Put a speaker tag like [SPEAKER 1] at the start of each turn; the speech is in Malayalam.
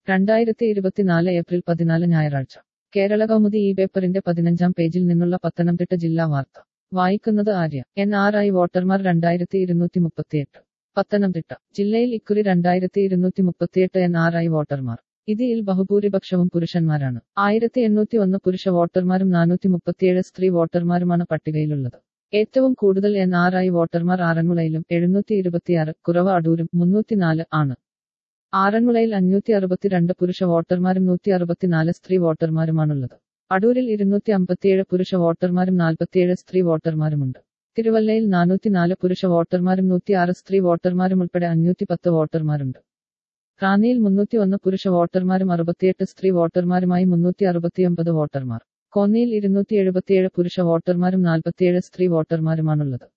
[SPEAKER 1] 2024 ഏപ്രിൽ 14 ഞായറാഴ്ച കേരള കൗമുദി ഈ പേപ്പറിന്റെ 15-ാം പേജിൽ നിന്നുള്ള പത്തനംതിട്ട ജില്ലാ വാർത്ത വായിക്കുന്നത് ആര്യ. NRI വോട്ടർമാർ 2238. പത്തനംതിട്ട ജില്ലയിൽ ഇക്കുറി 2238 NRI വോട്ടർമാർ. ഇതിൽ ബഹുഭൂരിപക്ഷവും പുരുഷന്മാരാണ്. 1801 പുരുഷ വോട്ടർമാരും 437 സ്ത്രീ വോട്ടർമാരുമാണ് പട്ടികയിലുള്ളത്. ഏറ്റവും കൂടുതൽ NRI വോട്ടർമാർ ആറന്മുളയിലും 726, കുറവ് അടൂരും 304 ആണ്. ആറന്മുളയിൽ 562 പുരുഷ വോട്ടർമാരും 164 സ്ത്രീ വോട്ടർമാരുമാണുള്ളത്. അടൂരിൽ 257 പുരുഷ വോട്ടർമാരും 47 സ്ത്രീ വോട്ടർമാരുമുണ്ട്. തിരുവല്ലയിൽ 404 പുരുഷ വോട്ടർമാരും 106 സ്ത്രീ വോട്ടർമാരും ഉൾപ്പെടെ 510 വോട്ടർമാരുണ്ട്. റാന്നിയിൽ 301 പുരുഷ വോട്ടർമാരും 68 സ്ത്രീ വോട്ടർമാരുമായി 369 വോട്ടർമാർ. കോന്നിയിൽ 277 പുരുഷ വോട്ടർമാരും 47 സ്ത്രീ വോട്ടർമാരുമാണുള്ളത്.